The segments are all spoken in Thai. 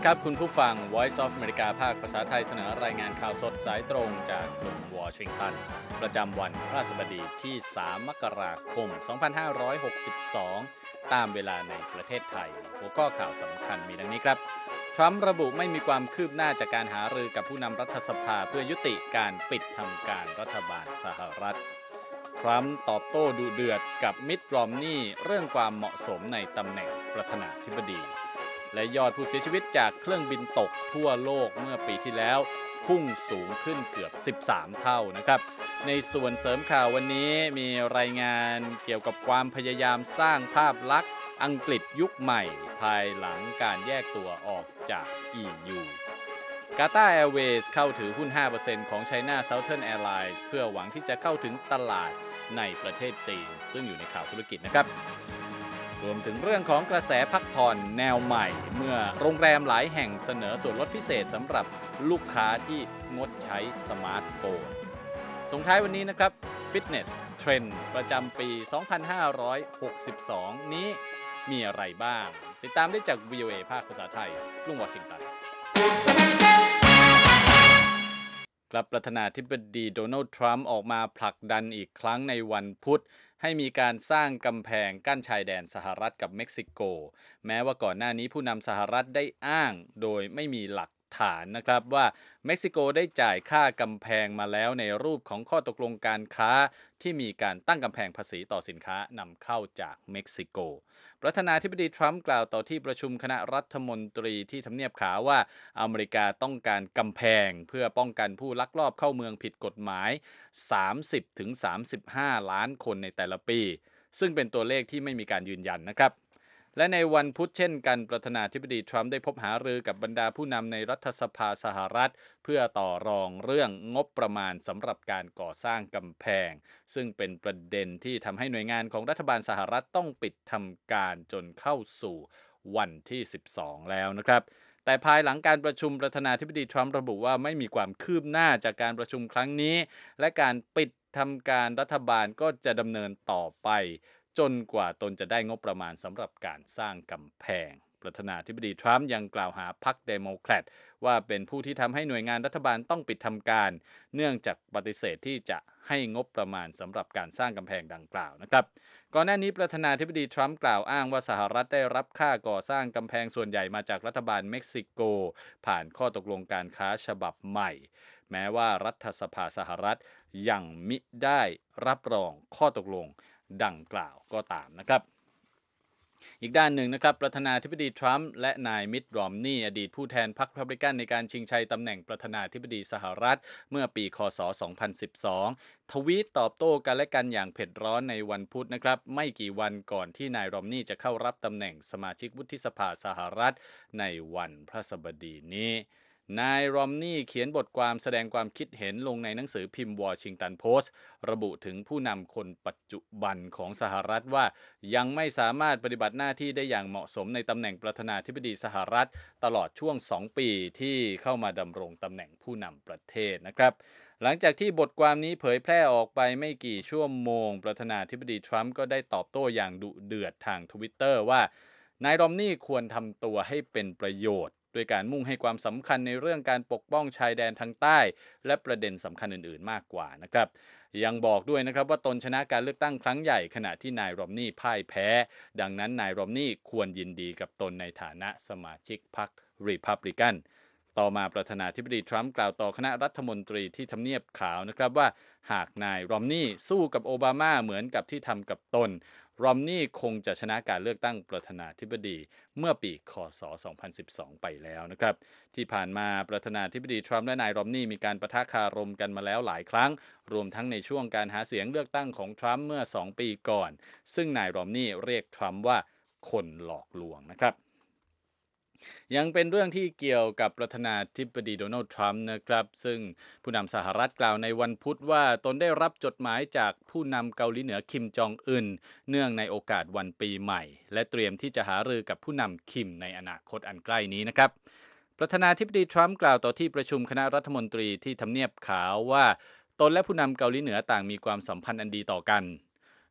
ครับคุณผู้ฟัง Voice of America ภาคภาษาไทยเสนอรายงานข่าวสดสายตรงจากกรุงวอชิงตันประจำวันพฤหัสบดีที่3มกราคม2562ตามเวลาในประเทศไทยหัวข้อข่าวสำคัญมีดังนี้ครับทรัมป์ระบุไม่มีความคืบหน้าจากการหารือกับผู้นำรัฐสภาเพื่อยุติการปิดทำการรัฐบาลสหรัฐทรัมป์ตอบโต้ดุเดือดกับมิตต์ รอมนีย์เรื่องความเหมาะสมในตำแหน่งประธานาธิบดีและยอดผู้เสียชีวิตจากเครื่องบินตกทั่วโลกเมื่อปีที่แล้วพุ่งสูงขึ้นเกือบ13เท่านะครับในส่วนเสริมข่าววันนี้มีรายงานเกี่ยวกับความพยายามสร้างภาพลักษณ์อังกฤษยุคใหม่ภายหลังการแยกตัวออกจาก EU กาตาร์แอร์เวย์สเข้าถือหุ้น 5% ของ China Southern Airlines เพื่อหวังที่จะเข้าถึงตลาดในประเทศจีนซึ่งอยู่ในข่าวธุรกิจนะครับรวมถึงเรื่องของกระแสพักผ่อนแนวใหม่เมื่อโรงแรมหลายแห่งเสนอส่วนลดพิเศษสำหรับลูกค้าที่งดใช้สมาร์ทโฟนส่งท้ายวันนี้นะครับ Fitness Trend ประจำปี 2562 นี้มีอะไรบ้างติดตามได้จาก VOA ภาคภาษาไทยกรุงวอชิงตันครับประธานาธิบดีโดนัลด์ทรัมป์ออกมาผลักดันอีกครั้งในวันพุธให้มีการสร้างกำแพงกั้นชายแดนสหรัฐกับเม็กซิโกแม้ว่าก่อนหน้านี้ผู้นำสหรัฐได้อ้างโดยไม่มีหลักฐานนะครับว่าเม็กซิโกได้จ่ายค่ากำแพงมาแล้วในรูปของข้อตกลงการค้าที่มีการตั้งกำแพงภาษีต่อสินค้านำเข้าจากเม็กซิโกประธานาธิบดีทรัมป์กล่าวต่อที่ประชุมคณะรัฐมนตรีที่ทำเนียบขาวว่าอเมริกาต้องการกำแพงเพื่อป้องกันผู้ลักลอบเข้าเมืองผิดกฎหมาย 30-35 ล้านคนในแต่ละปีซึ่งเป็นตัวเลขที่ไม่มีการยืนยันนะครับและในวันพุธเช่นกันประธานาธิบดีทรัมป์ได้พบหารือกับบรรดาผู้นำในรัฐสภาสหรัฐเพื่อต่อรองเรื่องงบประมาณสำหรับการก่อสร้างกำแพงซึ่งเป็นประเด็นที่ทำให้หน่วยงานของรัฐบาลสหรัฐต้องปิดทำการจนเข้าสู่วันที่12แล้วนะครับแต่ภายหลังการประชุมประธานาธิบดีทรัมป์ระบุว่าไม่มีความคืบหน้าจากการประชุมครั้งนี้และการปิดทำการรัฐบาลก็จะดำเนินต่อไปจนกว่าตนจะได้งบประมาณสำหรับการสร้างกำแพงประธานาธิบดีทรัมป์ยังกล่าวหาพรรคเดโมแครตว่าเป็นผู้ที่ทำให้หน่วยงานรัฐบาลต้องปิดทำการเนื่องจากปฏิเสธที่จะให้งบประมาณสำหรับการสร้างกำแพงดังกล่าวนะครับก่อนหน้านี้ประธานาธิบดีทรัมป์กล่าวอ้างว่าสหรัฐได้รับค่าก่อสร้างกำแพงส่วนใหญ่มาจากรัฐบาลเม็กซิโกผ่านข้อตกลงการค้าฉบับใหม่แม้ว่ารัฐสภาสหรัฐยังมิได้รับรองข้อตกลงดังกล่าวก็ตามนะครับอีกด้านหนึ่งนะครับประธานาธิบดีทรัมป์และนายมิตต์ รอมนีย์อดีตผู้แทนพรรครีพับลิกันในการชิงชัยตำแหน่งประธานาธิบดีสหรัฐเมื่อปีคศ2012ทวีตตอบโต้กันและกันอย่างเผ็ดร้อนในวันพุธนะครับไม่กี่วันก่อนที่นายรอมนีย์จะเข้ารับตำแหน่งสมาชิกวุฒิสภาสหรัฐในวันพฤหัสบดีนี้นายรอมนีย์เขียนบทความแสดงความคิดเห็นลงในหนังสือพิมพ์วอชิงตันโพสต์ระบุถึงผู้นำคนปัจจุบันของสหรัฐว่ายังไม่สามารถปฏิบัติหน้าที่ได้อย่างเหมาะสมในตำแหน่งประธานาธิบดีสหรัฐตลอดช่วง2ปีที่เข้ามาดำรงตำแหน่งผู้นำประเทศนะครับหลังจากที่บทความนี้เผยแพร่ออกไปไม่กี่ชั่วโมงประธานาธิบดีทรัมป์ก็ได้ตอบโต้อย่างดุเดือดทาง Twitter ว่านายรอมนีย์ควรทำตัวให้เป็นประโยชน์โดยการมุ่งให้ความสำคัญในเรื่องการปกป้องชายแดนทางใต้และประเด็นสำคัญอื่นๆมากกว่านะครับยังบอกด้วยนะครับว่าตนชนะการเลือกตั้งครั้งใหญ่ขณะที่นายรอมนีย์พ่ายแพ้ดังนั้นนายรอมนีย์ควรยินดีกับตนในฐานะสมาชิกพรรครีพับลิกันต่อมาประธานาธิบดีทรัมป์กล่าวต่อคณะรัฐมนตรีที่ทำเนียบขาวนะครับว่าหากนายรอมนีย์สู้กับโอบามาเหมือนกับที่ทำกับตนรอมนีย์คงจะชนะการเลือกตั้งประธานาธิบดีเมื่อปีคศ2012ไปแล้วนะครับที่ผ่านมาประธานาธิบดีทรัมป์และนายรอมนีย์มีการปะทะคารมกันมาแล้วหลายครั้งรวมทั้งในช่วงการหาเสียงเลือกตั้งของทรัมป์เมื่อ2ปีก่อนซึ่งนายรอมนีย์เรียกทรัมป์ว่าคนหลอกลวงนะครับยังเป็นเรื่องที่เกี่ยวกับประธานาธิบดีโดนัลด์ทรัมป์นะครับซึ่งผู้นำสหรัฐกล่าวในวันพุธว่าตนได้รับจดหมายจากผู้นำเกาหลีเหนือคิมจองอึนเนื่องในโอกาสวันปีใหม่และเตรียมที่จะหารือกับผู้นำคิมในอนาคตอันใกล้นี้นะครับประธานาธิบดีทรัมป์กล่าวต่อที่ประชุมคณะรัฐมนตรีที่ทำเนียบขาวว่าตนและผู้นำเกาหลีเหนือต่างมีความสัมพันธ์อันดีต่อกัน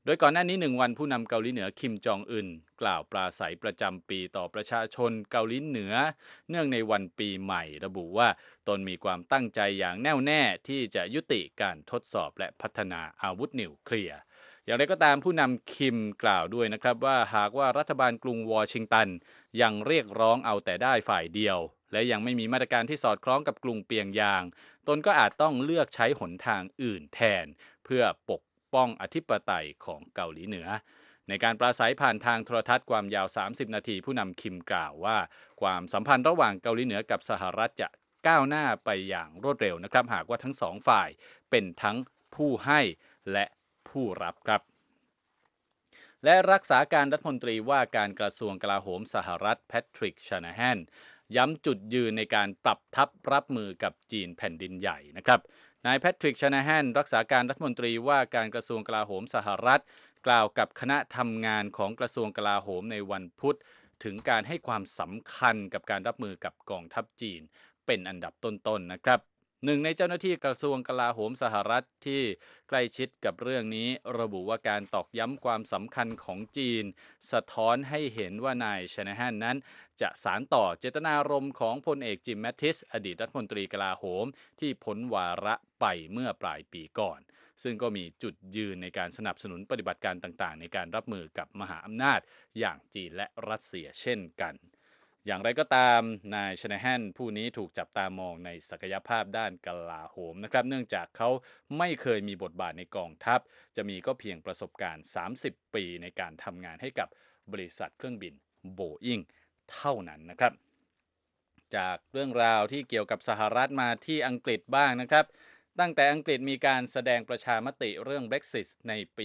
โดยก่อนหน้านี้1 วันผู้นำเกาหลีเหนือคิมจองอึนกล่าวปราศัยประจำปีต่อประชาชนเกาหลีเหนือเนื่องในวันปีใหม่ระบุว่าตนมีความตั้งใจอย่างแน่วแน่ที่จะยุติการทดสอบและพัฒนาอาวุธนิวเคลียร์อย่างไรก็ตามผู้นำคิมกล่าวด้วยนะครับว่าหากว่ารัฐบาลกรุงวอชิงตันยังเรียกร้องเอาแต่ได้ฝ่ายเดียวและยังไม่มีมาตรการที่สอดคล้องกับกรุงเปียงยางตนก็อาจต้องเลือกใช้หนทางอื่นแทนเพื่อปกป้องอธิปไตยของเกาหลีเหนือในการปราศัยผ่านทางโทรทัศน์ความยาว30 นาทีผู้นำคิมกล่าวว่าความสัมพันธ์ระหว่างเกาหลีเหนือกับสหรัฐจะก้าวหน้าไปอย่างรวดเร็วนะครับหากว่าทั้งสองฝ่ายเป็นทั้งผู้ให้และผู้รับครับและรักษาการรัฐมนตรีว่าการกระทรวงกลาโหมสหรัฐแพทริก ชานาแฮนย้ำจุดยืนในการปรับทัพรับมือกับจีนแผ่นดินใหญ่นะครับนายแพทริก ชานาแฮนรักษาการรัฐมนตรีว่าการกระทรวงกลาโหมสหรัฐกล่าวกับคณะทำงานของกระทรวงกลาโหมในวันพุธถึงการให้ความสำคัญกับการรับมือกับกองทัพจีนเป็นอันดับต้นๆนะครับหนึ่งในเจ้าหน้าที่กระทรวงกลาโหมสหรัฐที่ใกล้ชิดกับเรื่องนี้ระบุว่าการตอกย้ำความสำคัญของจีนสะท้อนให้เห็นว่านายชนาแฮนนั้นจะสานต่อเจตนารมณ์ของพลเอกจิม แมตติสอดีตรัฐมนตรีกลาโหมที่พ้นวาระไปเมื่อปลายปีก่อนซึ่งก็มีจุดยืนในการสนับสนุนปฏิบัติการต่างๆในการรับมือกับมหาอำนาจอย่างจีนและรัสเซียเช่นกันอย่างไรก็ตามนายชนาแฮนผู้นี้ถูกจับตามองในศักยภาพด้านกลาโหมนะครับเนื่องจากเขาไม่เคยมีบทบาทในกองทัพจะมีก็เพียงประสบการณ์30 ปีในการทำงานให้กับบริษัทเครื่องบินโบอิงเท่านั้นนะครับจากเรื่องราวที่เกี่ยวกับสหรัฐมาที่อังกฤษบ้างนะครับตั้งแต่อังกฤษมีการแสดงประชามติเรื่อง Brexit ในปี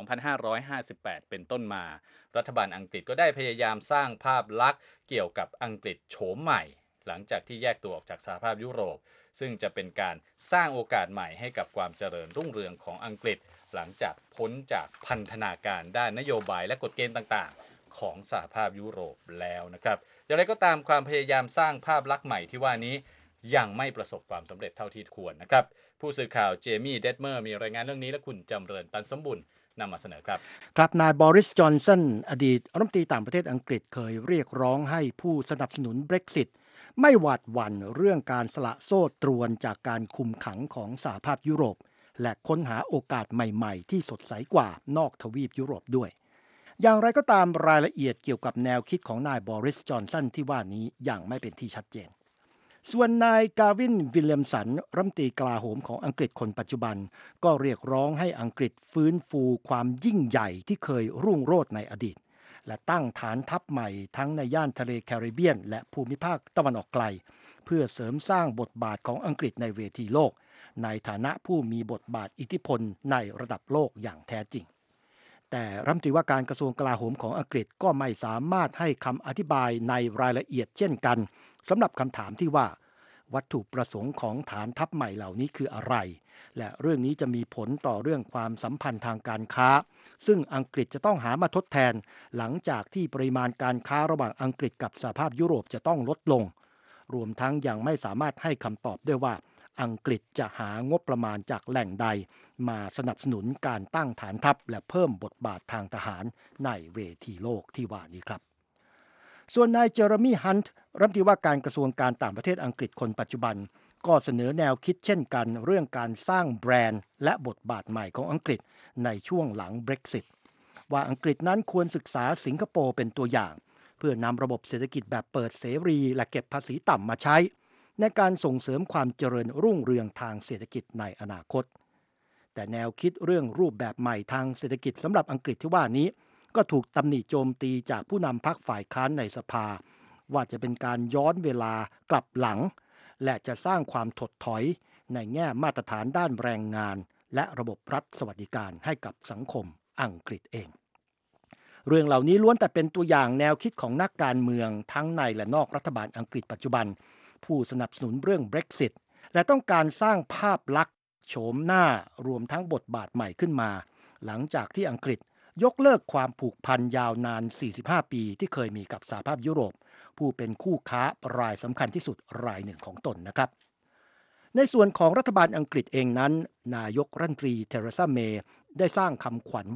2558 เป็นต้นมารัฐบาลอังกฤษก็ได้พยายามสร้างภาพลักษณ์เกี่ยวกับอังกฤษโฉมใหม่หลังจากที่แยกตัวออกจากสหภาพยุโรปซึ่งจะเป็นการสร้างโอกาสใหม่ให้กับความเจริญรุ่งเรืองของอังกฤษหลังจากพ้นจากพันธนาการด้านนโยบายและกฎเกณฑ์ต่างๆของสหภาพยุโรปแล้วนะครับอย่างไรก็ตามความพยายามสร้างภาพลักษณ์ใหม่ที่ว่านี้ยังไม่ประสบความสำเร็จเท่าที่ควรนะครับผู้สื่อข่าวเจมี่เดดเมอร์มีรายงานเรื่องนี้และคุณจำเริญตันสมบุญนำมาเสนอครับครับนายบอริส จอนสันอดีตรัฐมนตรีต่างประเทศอังกฤษเคยเรียกร้องให้ผู้สนับสนุน Brexit ไม่หวาดหวั่นเรื่องการสละโซ่ตรวนจากการคุมขังของสหภาพยุโรปและค้นหาโอกาสใหม่ๆที่สดใสกว่านอกทวีปยุโรปด้วยอย่างไรก็ตามรายละเอียดเกี่ยวกับแนวคิดของนายบอริส จอนสันที่ว่านี้ยังไม่เป็นที่ชัดเจนส่วนนายกาวิน วิลเลียมสันรัฐมนตรีกลาโหมของอังกฤษคนปัจจุบันก็เรียกร้องให้อังกฤษฟื้นฟูความยิ่งใหญ่ที่เคยรุ่งโรจน์ในอดีตและตั้งฐานทัพใหม่ทั้งในย่านทะเลแคริบเบียนและภูมิภาคตะวันออกไกลเพื่อเสริมสร้างบทบาทของอังกฤษในเวทีโลกในฐานะผู้มีบทบาทอิทธิพลในระดับโลกอย่างแท้จริงแต่รัฐมนตรีว่าการกระทรวงกลาโหมของอังกฤษก็ไม่สามารถให้คำอธิบายในรายละเอียดเช่นกันสำหรับคำถามที่ว่าวัตถุประสงค์ของฐานทัพใหม่เหล่านี้คืออะไรและเรื่องนี้จะมีผลต่อเรื่องความสัมพันธ์ทางการค้าซึ่งอังกฤษจะต้องหามาทดแทนหลังจากที่ปริมาณการค้าระหว่างอังกฤษกับสหภาพยุโรปจะต้องลดลงรวมทั้งยังไม่สามารถให้คำตอบได้ว่าอังกฤษจะหางบประมาณจากแหล่งใดมาสนับสนุนการตั้งฐานทัพและเพิ่มบทบาททางทหารในเวทีโลกที่ว่านี้ครับส่วนนายเจอร์มี่ฮันต์รัฐมนตรีว่าการกระทรวงการต่างประเทศอังกฤษคนปัจจุบันก็เสนอแนวคิดเช่นกันเรื่องการสร้างแบรนด์และบทบาทใหม่ของอังกฤษในช่วงหลัง Brexit ว่าอังกฤษนั้นควรศึกษาสิงคโปร์เป็นตัวอย่างเพื่อนำระบบเศรษฐกิจแบบเปิดเสรีและเก็บภาษีต่ำมาใช้ในการส่งเสริมความเจริญรุ่งเรืองทางเศรษฐกิจในอนาคตแต่แนวคิดเรื่องรูปแบบใหม่ทางเศรษฐกิจสำหรับอังกฤษที่ว่านี้ก็ถูกตำหนิโจมตีจากผู้นำพรรคฝ่ายค้านในสภาว่าจะเป็นการย้อนเวลากลับหลังและจะสร้างความถดถอยในแง่มาตรฐานด้านแรงงานและระบบรัฐสวัสดิการให้กับสังคมอังกฤษเองเรื่องเหล่านี้ล้วนแต่เป็นตัวอย่างแนวคิดของนักการเมืองทั้งในและนอกรัฐบาลอังกฤษปัจจุบันผู้สนับสนุนเรื่อง Brexit และต้องการสร้างภาพลักษณ์โฉมหน้ารวมทั้งบทบาทใหม่ขึ้นมาหลังจากที่อังกฤษยกเลิกความผูกพันยาวนาน45ปีที่เคยมีกับสหภาพยุโรปผู้เป็นคู่ค้ารายสำคัญที่สุดรายหนึ่งของตนนะครับในส่วนของรัฐบาลอังกฤษเองนั้นนายกรัฐมนตรีเทเรซาเมย์ได้สร้างคำขวัญว่า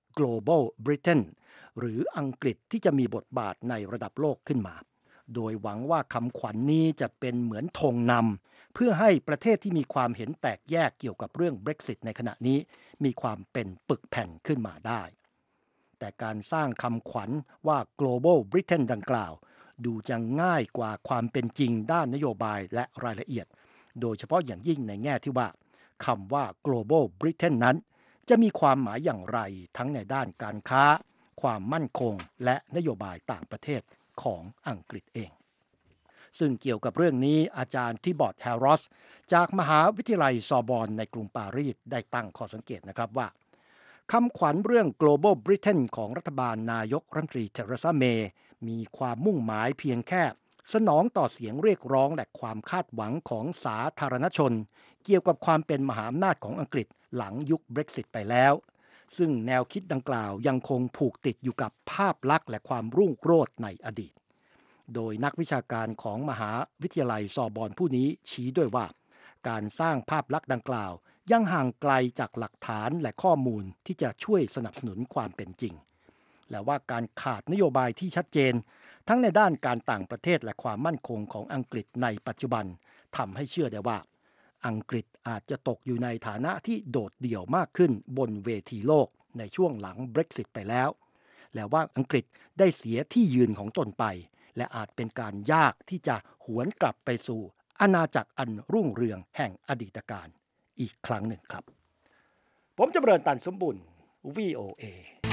Global Britain หรืออังกฤษที่จะมีบทบาทในระดับโลกขึ้นมาโดยหวังว่าคำขวัญนี้จะเป็นเหมือนธงนำเพื่อให้ประเทศที่มีความเห็นแตกแยกเกี่ยวกับเรื่อง Brexit ในขณะนี้มีความเป็นปึกแผ่นขึ้นมาได้แต่การสร้างคำขวัญว่า Global Britain ดังกล่าวดูจะง่ายกว่าความเป็นจริงด้านนโยบายและรายละเอียดโดยเฉพาะอย่างยิ่งในแง่ที่ว่าคำว่า Global Britain นั้นจะมีความหมายอย่างไรทั้งในด้านการค้าความมั่นคงและนโยบายต่างประเทศของอังกฤษเองซึ่งเกี่ยวกับเรื่องนี้อาจารย์ทิบอร์ตแฮร์รอสจากมหาวิทยาลัยซอร์บอนในกรุงปารีสได้ตั้งข้อสังเกตนะครับว่าคำขวัญเรื่อง Global Britain ของรัฐบาลนายกรัฐมนตรีเทเรซาเมย์มีความมุ่งหมายเพียงแค่สนองต่อเสียงเรียกร้องและความคาดหวังของสาธารณชนเกี่ยวกับความเป็นมหาอำนาจของอังกฤษหลังยุค Brexit ไปแล้วซึ่งแนวคิดดังกล่าวยังคงผูกติดอยู่กับภาพลักษณ์และความรุ่งโรจน์ในอดีตโดยนักวิชาการของมหาวิทยาลัยซอร์บอนผู้นี้ชี้ด้วยว่าการสร้างภาพลักษณ์ดังกล่าวยังห่างไกลจากหลักฐานและข้อมูลที่จะช่วยสนับสนุนความเป็นจริงและว่าการขาดนโยบายที่ชัดเจนทั้งในด้านการต่างประเทศและความมั่นคงของอังกฤษในปัจจุบันทำให้เชื่อได้ว่าอังกฤษอาจจะตกอยู่ในฐานะที่โดดเดี่ยวมากขึ้นบนเวทีโลกในช่วงหลัง Brexit ไปแล้วและว่าอังกฤษได้เสียที่ยืนของตนไปและอาจเป็นการยากที่จะหวนกลับไปสู่อาณาจักรอันรุ่งเรืองแห่งอดีตการอีกครั้งหนึ่งครับผมจำเริญตันสมบุญ VOA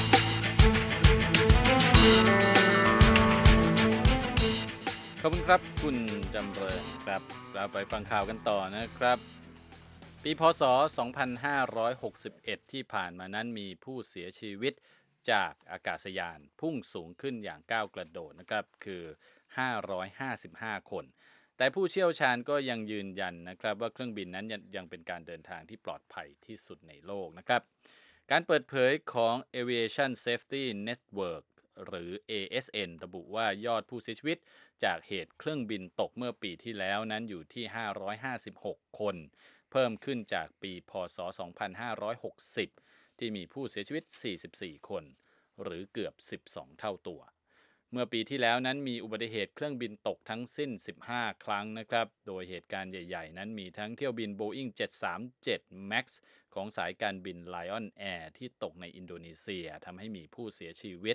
ขอบคุณครับคุณจำเริญครับเราไปฟังข่าวกันต่อนะครับปีพ.ศ. 2561 ที่ผ่านมานั้นมีผู้เสียชีวิตจากอากาศยานพุ่งสูงขึ้นอย่างก้าวกระโดดนะครับคือ555 คนแต่ผู้เชี่ยวชาญก็ยังยืนยันนะครับว่าเครื่องบินนั้นยังเป็นการเดินทางที่ปลอดภัยที่สุดในโลกนะครับการเปิดเผยของ Aviation Safety Network หรือ ASN ระบุว่ายอดผู้เสียชีวิตจากเหตุเครื่องบินตกเมื่อปีที่แล้วนั้นอยู่ที่556 คนเพิ่มขึ้นจากปีพ.ศ. 2560 ที่มีผู้เสียชีวิต44 คนหรือเกือบ12 เท่าตัวเมื่อปีที่แล้วนั้นมีอุบัติเหตุเครื่องบินตกทั้งสิ้น15 ครั้งนะครับโดยเหตุการณ์ใหญ่ๆนั้นมีทั้งเที่ยวบิน Boeing 737 MAX ของสายการบิน Lion Air ที่ตกในอินโดนีเซียทำให้มีผู้เสียชีวิต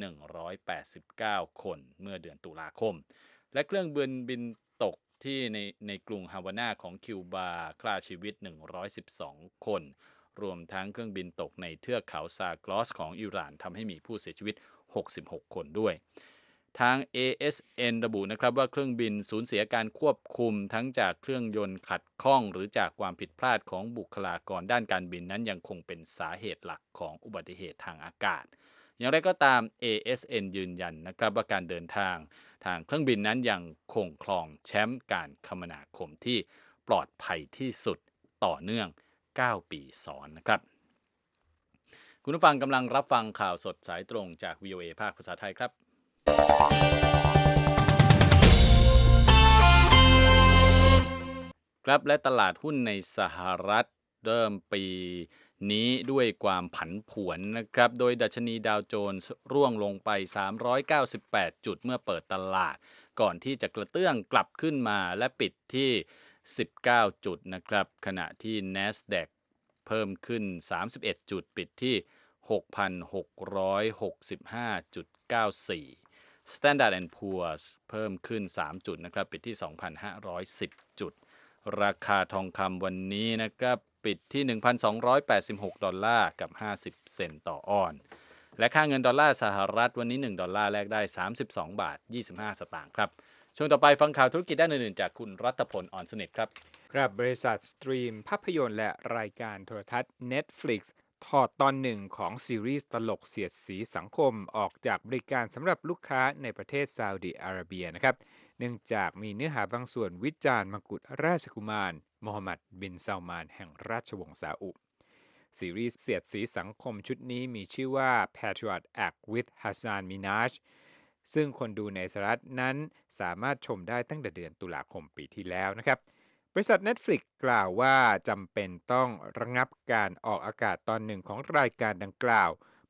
189 คนเมื่อเดือนตุลาคมและเครื่องบินตกที่ในกรุงฮาวานาของคิวบาฆ่าชีวิต112 คนรวมทั้งเครื่องบินตกในเทือกเขาซากลอสของอิหร่านทำให้มีผู้เสียชีวิต66 คนด้วยทาง ASN ระบุนะครับว่าเครื่องบินสูญเสียการควบคุมทั้งจากเครื่องยนต์ขัดข้องหรือจากความผิดพลาดของบุคลากรด้านการบินนั้นยังคงเป็นสาเหตุหลักของอุบัติเหตุทางอากาศอย่างไรก็ตาม ASN ยืนยันนะครับว่าการเดินทางเครื่องบินนั้นยังคงครองแชมป์การคมนาคมที่ปลอดภัยที่สุดต่อเนื่อง9 ปีซ้อนนะครับคุณผู้ฟังกำลังรับฟังข่าวสดสายตรงจาก VOA ภาคภาษาไทยครับครับและตลาดหุ้นในสหรัฐเริ่มปีนี้ด้วยความผันผวนนะครับโดยดัชนีดาวโจนส์ร่วงลงไป398 จุดเมื่อเปิดตลาดก่อนที่จะกระเตื้องกลับขึ้นมาและปิดที่19 จุดนะครับขณะที่ NASDAQ เพิ่มขึ้น31 จุดปิดที่ 6,665.94 Standard & Poor's เพิ่มขึ้น3 จุดนะครับปิดที่ 2,510 จุดราคาทองคำวันนี้นะครับปิดที่ $1,286 กับ50 เซนต์ต่อออนซ์และค่าเงินดอลลาร์สหรัฐวันนี้$1แลกได้32 บาท 25 สตางค์ครับช่วงต่อไปฟังข่าวธุรกิจด้านอื่นๆจากคุณรัตพล อ่อนสนิทครับครับบริษัทสตรีมภาพยนตร์และรายการโทรทัศน์ Netflix ถอดตอนหนึ่งของซีรีส์ตลกเสียดสีสังคมออกจากบริการสำหรับลูกค้าในประเทศซาอุดิอาระเบียนะครับเนื่องจากมีเนื้อหาบางส่วนวิจารณ์มกุฎราชกุมารโมฮัมหมัดบินซาลมานแห่งราชวงศ์ซาอุซีรีส์เสียดสีสังคมชุดนี้มีชื่อว่า Patriot Act with Hasan Minhaj ซึ่งคนดูในสหรัฐนั้นสามารถชมได้ตั้งแต่เดือนตุลาคมปีที่แล้วนะครับบริษัท Netflix กล่าวว่าจำเป็นต้องระงับการออกอากาศตอนหนึ่งของรายการดังกล่าว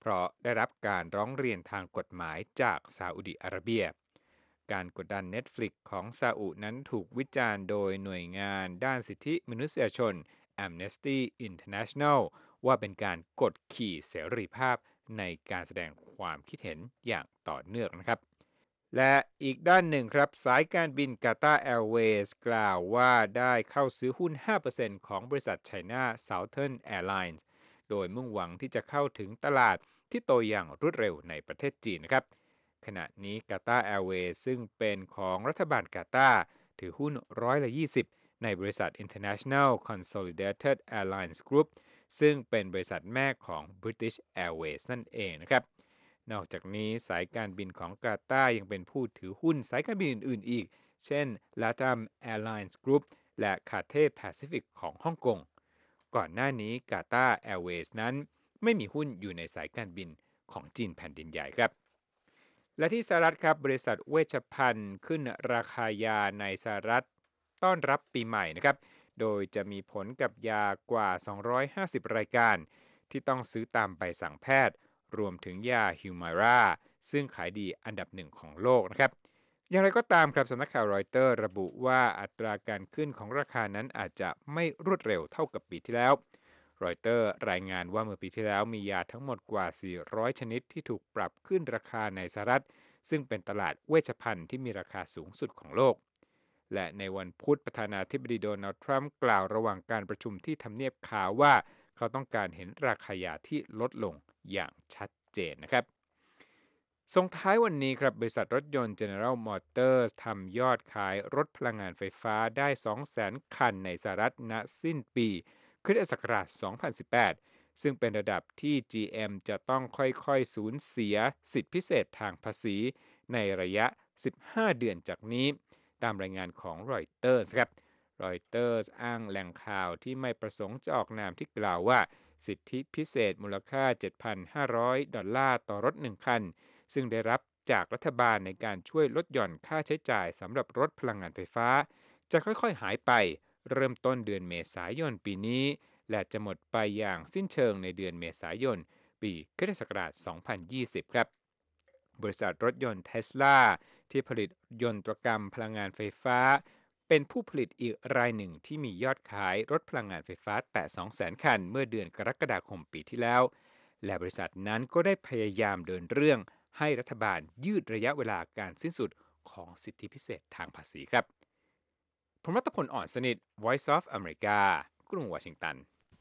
เพราะได้รับการร้องเรียนทางกฎหมายจากซาอุดิอาระเบียการกดดัน Netflix ของซาอุนั้นถูกวิจารณ์โดยหน่วยงานด้านสิทธิมนุษยชน Amnesty International ว่าเป็นการกดขี่เสรีภาพในการแสดงความคิดเห็นอย่างต่อเนื่องนะครับและอีกด้านหนึ่งครับสายการบินกาตาร์แอร์เวย์กล่าวว่าได้เข้าซื้อหุ้น 5% ของบริษัท China Southern Airlines โดยมุ่งหวังที่จะเข้าถึงตลาดที่โตอย่างรวดเร็วในประเทศจีนนะครับขณะนี้กาตาร์แอร์เวย์ซึ่งเป็นของรัฐบาลกาตาร์ถือหุ้น20%ในบริษัท International Consolidated Airlines Group ซึ่งเป็นบริษัทแม่ของ British Airways นั่นเองนะครับนอกจากนี้สายการบินของกาตาร์ยังเป็นผู้ถือหุ้นสายการบินอื่นๆอีกเช่น LATAM Airlines Group และ Cathay Pacific ของฮ่องกงก่อนหน้านี้กาตาร์แอร์เวย์นั้นไม่มีหุ้นอยู่ในสายการบินของจีนแผ่นดินใหญ่ครับและที่สหรัฐครับบริษัทเวชภัณฑ์ขึ้นราคายาในสหรัฐต้อนรับปีใหม่นะครับโดยจะมีผลกับยากว่า250รายการที่ต้องซื้อตามใบสั่งแพทย์รวมถึงยาฮิวมาราซึ่งขายดีอันดับหนึ่งของโลกนะครับอย่างไรก็ตามครับสำนักข่าวรอยเตอร์ระบุว่าอัตราการขึ้นของราคานั้นอาจจะไม่รวดเร็วเท่ากับปีที่แล้วรอยเตอร์รายงานว่าเมื่อปีที่แล้วมียาทั้งหมดกว่า400ชนิดที่ถูกปรับขึ้นราคาในสหรัฐซึ่งเป็นตลาดเวชภัณฑ์ที่มีราคาสูงสุดของโลกและในวันพุธประธานาธิบดีโดนัลด์ทรัมป์กล่าวระหว่างการประชุมที่ทำเนียบขาวว่าเขาต้องการเห็นราคายาที่ลดลงอย่างชัดเจนนะครับส่งท้ายวันนี้ครับบริษัทรถยนต์ General Motors ทำยอดขายรถพลังงานไฟฟ้าได้ 200,000 คันในสหรัฐณสิ้นปีคริสตศักราช 2018 ซึ่งเป็นระดับที่ GM จะต้องค่อยๆสูญเสียสิทธิพิเศษทางภาษีในระยะ 15 เดือนจากนี้ตามรายงานของรอยเตอร์ครับรอยเตอร์อ้างแหล่งข่าวที่ไม่ประสงค์จะออกนามที่กล่าวว่าสิทธิพิเศษมูลค่า $7,500 ต่อรถ1คันซึ่งได้รับจากรัฐบาลในการช่วยลดหย่อนค่าใช้จ่ายสำหรับรถพลังงานไฟฟ้าจะค่อยๆหายไปเริ่มต้นเดือนเมษายนปีนี้และจะหมดไปอย่างสิ้นเชิงในเดือนเมษายนปีคริสตศักราช 2020 ครับบริษัทรถยนต์ Tesla ที่ผลิตยนตรกรรมพลังงานไฟฟ้าเป็นผู้ผลิตอีกรายหนึ่งที่มียอดขายรถพลังงานไฟฟ้าแตะ 200,000 คันเมื่อเดือนกรกฎาคมปีที่แล้วและบริษัทนั้นก็ได้พยายามเดินเรื่องให้รัฐบาลยืดระยะเวลาการสิ้นสุดของสิทธิพิเศษทางภาษีครับผมรัตพล อ่อนสนิท Voice of America กรุงวอชิงตัน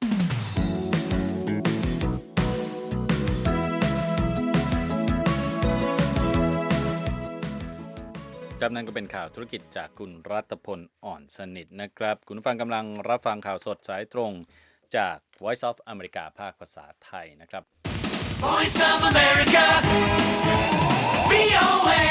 ครับนั่นก็เป็นข่าวธุรกิจจากคุณรัตพล อ่อนสนิทนะครับคุณผู้ฟังกำลังรับฟังข่าวสดสายตรงจาก Voice of America ภาคภาษาไทยนะครับ Voice of America VOA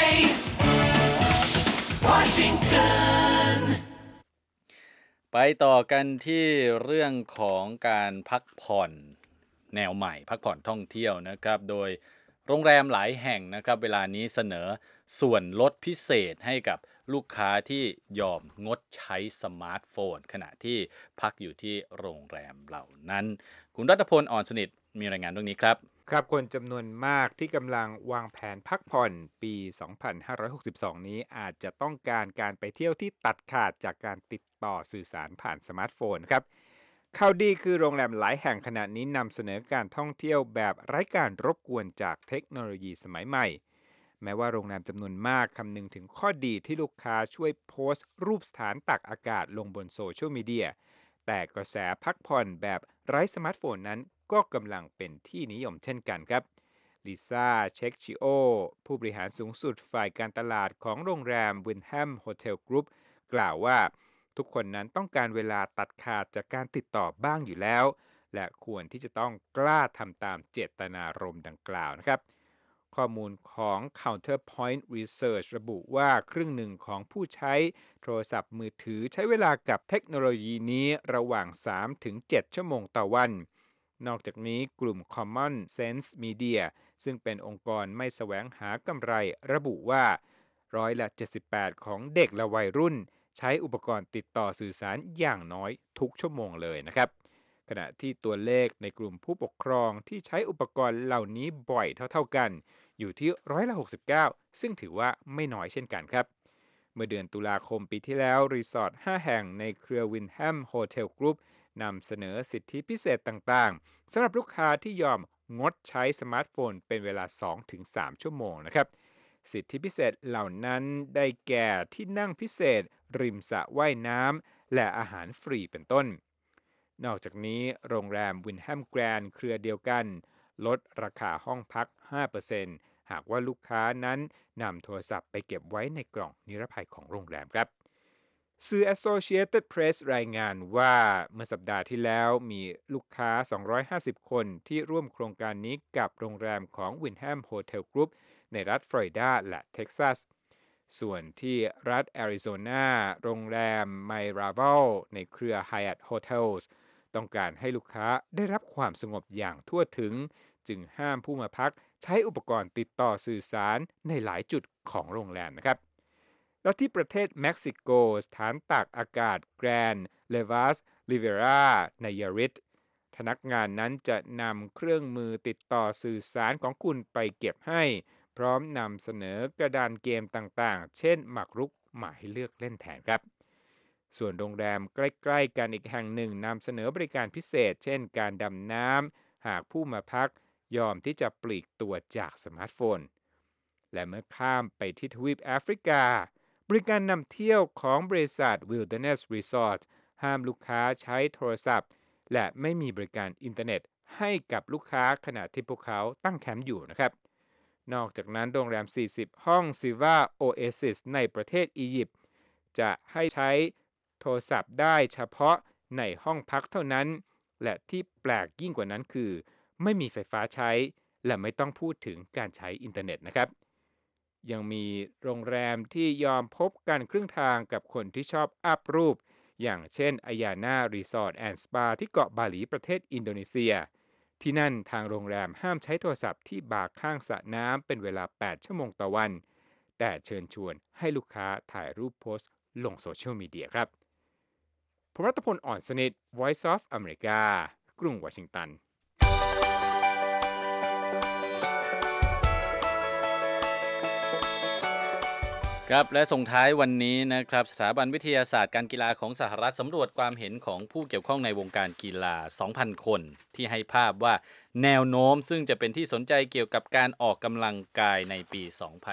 Washington ไปต่อกันที่เรื่องของการพักผ่อนแนวใหม่พักผ่อนท่องเที่ยวนะครับโดยโรงแรมหลายแห่งนะครับเวลานี้เสนอส่วนลดพิเศษให้กับลูกค้าที่ยอมงดใช้สมาร์ทโฟนขณะที่พักอยู่ที่โรงแรมเหล่านั้นคุณรัตพล อ่อนสนิทมีรายงานเรื่องนี้ครับครับคนจำนวนมากที่กำลังวางแผนพักผ่อนปี 2562 นี้อาจจะต้องการไปเที่ยวที่ตัดขาดจากการติดต่อสื่อสารผ่านสมาร์ทโฟนครับข่าวดีคือโรงแรมหลายแห่งขณะนี้นำเสนอการท่องเที่ยวแบบไร้การรบกวนจากเทคโนโลยีสมัยใหม่แม้ว่าโรงแรมจำนวนมากคำนึงถึงข้อดีที่ลูกค้าช่วยโพสต์รูปสถานตักอากาศลงบนโซเชียลมีเดียแต่กระแสพักผ่อนแบบไร้สมาร์ทโฟนนั้นก็กำลังเป็นที่นิยมเช่นกันครับลิซ่าเช็คชิโอผู้บริหารสูงสุดฝ่ายการตลาดของโรงแรมวินแฮมโฮเทลกรุ๊ปกล่าวว่าทุกคนนั้นต้องการเวลาตัดขาดจากการติดต่อบ้างอยู่แล้วและควรที่จะต้องกล้าทำตามเจตนารมณ์ดังกล่าวนะครับข้อมูลของ Counterpoint Research ระบุว่าครึ่งหนึ่งของผู้ใช้โทรศัพท์มือถือใช้เวลากับเทคโนโลยีนี้ระหว่าง 3-7 ชั่วโมงต่อวันนอกจากนี้กลุ่ม Common Sense Media ซึ่งเป็นองค์กรไม่แสวงหากำไรระบุว่า78%ของเด็กและวัยรุ่นใช้อุปกรณ์ติดต่อสื่อสารอย่างน้อยทุกชั่วโมงเลยนะครับขณะที่ตัวเลขในกลุ่มผู้ปกครองที่ใช้อุปกรณ์เหล่านี้บ่อยเท่าๆกันอยู่ที่69%ซึ่งถือว่าไม่น้อยเช่นกันครับเมื่อเดือนตุลาคมปีที่แล้วรีสอร์ท5แห่งในเครือ Wyndham Hotel Group นำเสนอสิทธิพิเศษต่างๆสำหรับลูกค้าที่ยอมงดใช้สมาร์ทโฟนเป็นเวลา 2-3 ชั่วโมงนะครับสิทธิพิเศษเหล่านั้นได้แก่ที่นั่งพิเศษริมสระว่ายน้ำและอาหารฟรีเป็นต้นนอกจากนี้โรงแรม Wyndham Grand เครือเดียวกันลดราคาห้องพัก 5% หากว่าลูกค้านั้นนำโทรศัพท์ไปเก็บไว้ในกล่องนิรภัยของโรงแรมครับสื่อ Associated Press รายงานว่าเมื่อสัปดาห์ที่แล้วมีลูกค้า250คนที่ร่วมโครงการนี้กับโรงแรมของ Wyndham Hotel Group ในรัฐฟลอริดาและเท็กซัสส่วนที่รัฐแอริโซนาโรงแรม Miraval ในเครือ Hyatt Hotels ต้องการให้ลูกค้าได้รับความสงบอย่างทั่วถึงจึงห้ามผู้มาพักใช้อุปกรณ์ติดต่อสื่อสารในหลายจุดของโรงแรมนะครับแล้วที่ประเทศเม็กซิโกสถานตากอากาศแกรนด์เลวัสริเวราในยาริตพนักงานนั้นจะนำเครื่องมือติดต่อสื่อสารของคุณไปเก็บให้พร้อมนำเสนอกระดานเกมต่างๆเช่นหมากรุกมาให้เลือกเล่นแทนครับส่วนโรงแรมใกล้ๆกันอีกแห่งหนึ่งนำเสนอบริการพิเศษเช่นการดำน้ำหากผู้มาพักยอมที่จะปลีกตัวจากสมาร์ทโฟนและเมื่อข้ามไปที่ทวีปแอฟริกาบริการนำเที่ยวของบริษัท Wilderness Resort ห้ามลูกค้าใช้โทรศัพท์และไม่มีบริการอินเทอร์เน็ตให้กับลูกค้าขณะที่พวกเขาตั้งแคมป์อยู่นะครับนอกจากนั้นโรงแรม40ห้อง Silva Oasis ในประเทศอียิปต์จะให้ใช้โทรศัพท์ได้เฉพาะในห้องพักเท่านั้นและที่แปลกยิ่งกว่านั้นคือไม่มีไฟฟ้าใช้และไม่ต้องพูดถึงการใช้อินเทอร์เน็ตนะครับยังมีโรงแรมที่ยอมพบกันครึ่งทางกับคนที่ชอบอัพรูปอย่างเช่นอายาน่ารีสอร์ทแอนด์สปาที่เกาะบาหลีประเทศอินโดนีเซียที่นั่นทางโรงแรมห้ามใช้โทรศัพท์ที่บาร์ข้างสระน้ำเป็นเวลา8ชั่วโมงต่อวันแต่เชิญชวนให้ลูกค้าถ่ายรูปโพสต์ลงโซเชียลมีเดียครับผมรัตพล อ่อนสนิท Voice of America กรุงวอชิงตันครับและส่งท้ายวันนี้นะครับสถาบันวิทยาศาสตร์การกีฬาของสหรัฐสำรวจความเห็นของผู้เกี่ยวข้องในวงการกีฬา 2,000 คนที่ให้ภาพว่าแนวโน้มซึ่งจะเป็นที่สนใจเกี่ยวกับการออกกำลังกายในปี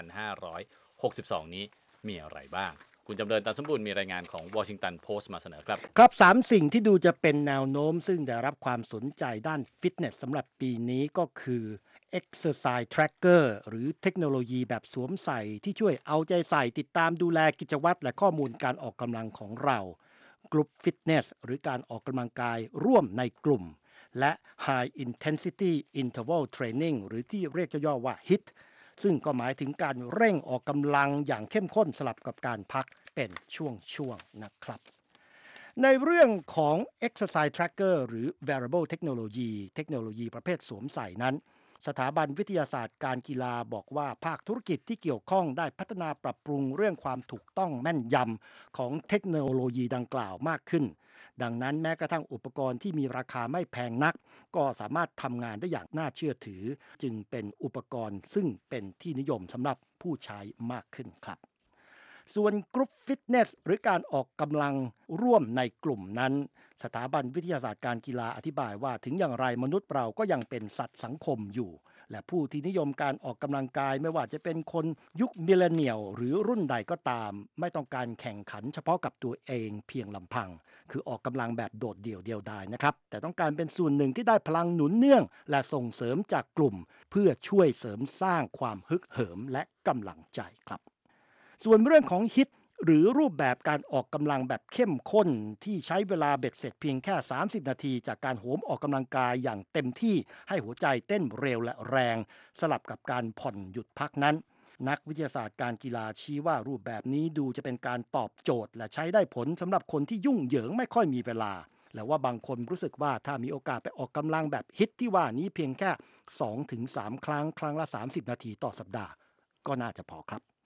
2562 นี้มีอะไรบ้างคุณจำเริญ ตันสมบูรณ์มีรายงานของ Washington Post มาเสนอครับครับ3สิ่งที่ดูจะเป็นแนวโน้มซึ่งได้รับความสนใจด้านฟิตเนสสำหรับปีนี้ก็คือ Exercise Tracker หรือเทคโนโลยีแบบสวมใส่ที่ช่วยเอาใจใส่ติดตามดูแลกิจวัตรและข้อมูลการออกกำลังของเรา Group Fitness หรือการออกกำลังกายร่วมในกลุ่มและ High Intensity Interval Training หรือที่เรียกย่อๆว่า HIIT ซึ่งก็หมายถึงการเร่งออกกำลังอย่างเข้มข้นสลับกับการพักเป็นช่วงๆนะครับในเรื่องของ Exercise Tracker หรือ Wearable Technology เทคโนโลยีประเภทสวมใส่นั้นสถาบันวิทยาศาสตร์การกีฬาบอกว่าภาคธุรกิจที่เกี่ยวข้องได้พัฒนาปรับปรุงเรื่องความถูกต้องแม่นยำของเทคโนโลยีดังกล่าวมากขึ้นดังนั้นแม้กระทั่งอุปกรณ์ที่มีราคาไม่แพงนักก็สามารถทำงานได้อย่างน่าเชื่อถือจึงเป็นอุปกรณ์ซึ่งเป็นที่นิยมสำหรับผู้ใช้มากขึ้นครับส่วนกรุ๊ปฟิตเนสหรือการออกกำลังร่วมในกลุ่มนั้นสถาบันวิทยาศาสตร์การกีฬาอธิบายว่าถึงอย่างไรมนุษย์เราก็ยังเป็นสัตว์สังคมอยู่และผู้ที่นิยมการออกกำลังกายไม่ว่าจะเป็นคนยุคมิลเลนเนียลหรือรุ่นใดก็ตามไม่ต้องการแข่งขันเฉพาะกับตัวเองเพียงลำพังคือออกกำลังแบบโดดเดี่ยวเดียวดายนะครับแต่ต้องการเป็นส่วนหนึ่งที่ได้พลังหนุนเนื่องและส่งเสริมจากกลุ่มเพื่อช่วยเสริมสร้างความฮึกเหิมและกำลังใจครับส่วนเรื่องของHIITหรือรูปแบบการออกกำลังแบบเข้มข้นที่ใช้เวลาเบ็ดเสร็จเพียงแค่30นาทีจากการโหมออกกำลังกายอย่างเต็มที่ให้หัวใจเต้นเร็วและแรงสลับกับการผ่อนหยุดพักนั้นนักวิทยาศาสตร์การกีฬาชี้ว่ารูปแบบนี้ดูจะเป็นการตอบโจทย์และใช้ได้ผลสำหรับคนที่ยุ่งเหยิงไม่ค่อยมีเวลาและว่าบางคนรู้สึกว่าถ้ามีโอกาสไปออกกำลังแบบHIITที่ว่านี้เพียงแค่ 2-3 ครั้งละ30นาทีต่อสัปดาห์ก็น่าจะพอครับ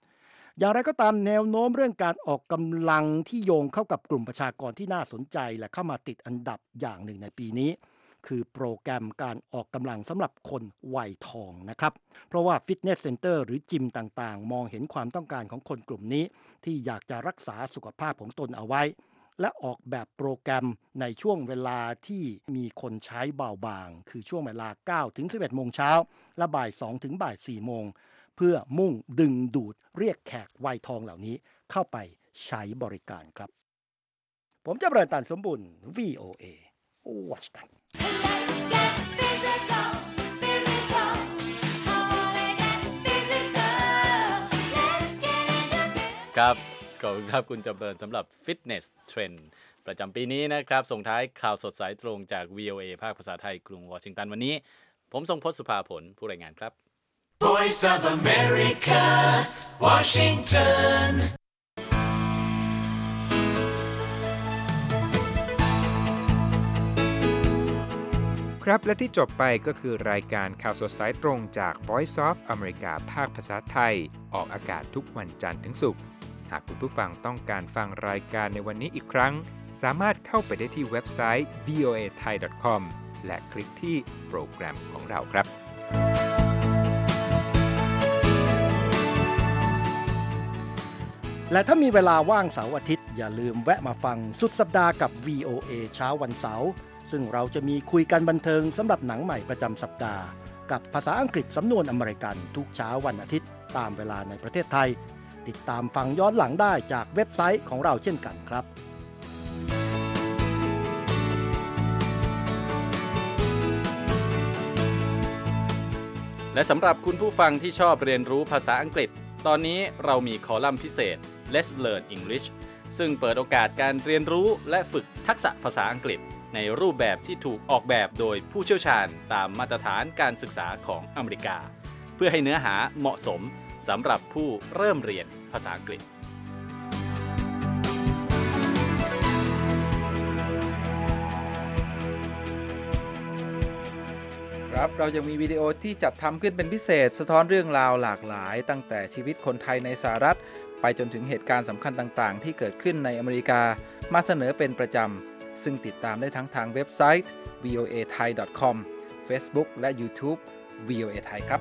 อย่างไรก็ตามแนวโน้มเรื่องการออกกำลังที่โยงเข้ากับกลุ่มประชากรที่น่าสนใจและเข้ามาติดอันดับอย่างหนึ่งในปีนี้คือโปรแกรมการออกกำลังสำหรับคนวัยทองนะครับเพราะว่าฟิตเนสเซ็นเตอร์หรือจิมต่างๆมองเห็นความต้องการของคนกลุ่มนี้ที่อยากจะรักษาสุขภาพของตนเอาไว้และออกแบบโปรแกรมในช่วงเวลาที่มีคนใช้เบาบางคือช่วงเวลา 9 ถึง 11 โมงเช้าและบ่าย 2 ถึงบ่าย 4 โมงเพื่อมุ่งดึงดูดเรียกแขกวัยทองเหล่านี้เข้าไปใช้บริการครับผมจะเริ่มตันสมบุญ VOA Watch that Let's get physical, physical. I wanna get physical. Let's get into physical. ครับขอบคุณครับคุณจำเริญสำหรับ Fitness Trend ประจำปีนี้นะครับส่งท้ายข่าวสดสายตรงจาก VOA ภาคภาษาไทยกรุงวอชิงตันวันนี้ผมทรงพจน์สุภาผลผู้รายงานครับ Voice of America, Washington. ครับและที่จบไปก็คือรายการข่าวสดสายตรงจาก Voice of America ภาคภาษาไทยออกอากาศทุกวันจันทร์ถึงศุกร์หากคุณผู้ฟังต้องการฟังรายการในวันนี้อีกครั้งสามารถเข้าไปได้ที่เว็บไซต์ voathai.com และคลิกที่โปรแกรมของเราครับและถ้ามีเวลาว่างเสาร์อาทิตย์อย่าลืมแวะมาฟังสุดสัปดาห์กับ VOA เช้าวันเสาร์ซึ่งเราจะมีคุยกันบันเทิงสำหรับหนังใหม่ประจำสัปดาห์กับภาษาอังกฤษสำนวนอเมริกันทุกเช้าวันอาทิตย์ตามเวลาในประเทศไทยติดตามฟังย้อนหลังได้จากเว็บไซต์ของเราเช่นกันครับและสำหรับคุณผู้ฟังที่ชอบเรียนรู้ภาษาอังกฤษตอนนี้เรามีคอลัมน์พิเศษ Let's Learn English ซึ่งเปิดโอกาสการเรียนรู้และฝึกทักษะภาษาอังกฤษในรูปแบบที่ถูกออกแบบโดยผู้เชี่ยวชาญตามมาตรฐานการศึกษาของอเมริกาเพื่อให้เนื้อหาเหมาะสมสำหรับผู้เริ่มเรียนภาษาอังกฤษครับเรายังมีวิดีโอที่จัดทำขึ้นเป็นพิเศษสะท้อนเรื่องราวหลากหลายตั้งแต่ชีวิตคนไทยในสหรัฐไปจนถึงเหตุการณ์สำคัญต่างๆที่เกิดขึ้นในอเมริกามาเสนอเป็นประจำซึ่งติดตามได้ทั้งทางเว็บไซต์ voathai.com Facebook และ YouTube VOA Thai ครับ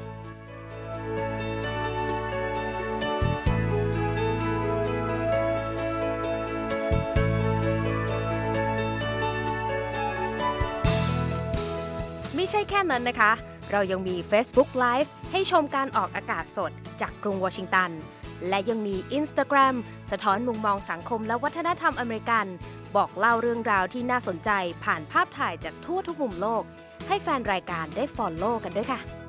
ไม่ใช่แค่นั้นนะคะ เรายังมี Facebook Live ให้ชมการออกอากาศสดจากกรุงวอชิงตัน และยังมี Instagram สะท้อนมุมมองสังคมและวัฒนธรรมอเมริกัน บอกเล่าเรื่องราวที่น่าสนใจผ่านภาพถ่ายจากทั่วทุกมุมโลก ให้แฟนรายการได้ follow กันด้วยค่ะ